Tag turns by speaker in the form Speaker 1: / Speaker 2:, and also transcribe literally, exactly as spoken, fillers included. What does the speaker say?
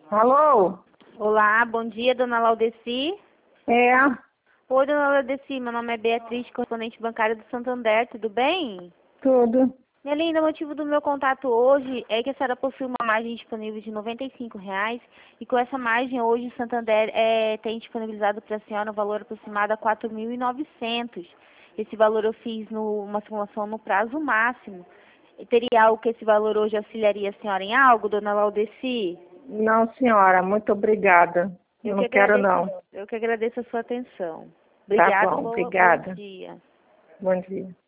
Speaker 1: Alô?
Speaker 2: Olá, bom dia, dona Laudeci.
Speaker 1: É,
Speaker 2: Oi, dona Laudeci, meu nome é Beatriz, correspondente bancária do Santander, tudo bem?
Speaker 1: tudo.
Speaker 2: Minha linda, o motivo do meu contato hoje é que a senhora possui uma margem disponível de noventa e cinco reais e com essa margem hoje o Santander é, tem disponibilizado para a senhora um valor aproximado a quatro mil e novecentos. Esse valor eu fiz no, uma simulação no prazo máximo. E teria algo que esse valor hoje auxiliaria a senhora em algo, dona Laudeci?
Speaker 1: Não, senhora, muito obrigada.
Speaker 2: Eu que
Speaker 1: Não quero,
Speaker 2: agradeço,
Speaker 1: não.
Speaker 2: eu que agradeço a sua atenção.
Speaker 1: Tá
Speaker 2: Obrigada,
Speaker 1: bom,
Speaker 2: boa, bom
Speaker 1: obrigada.
Speaker 2: dia.
Speaker 1: Bom dia.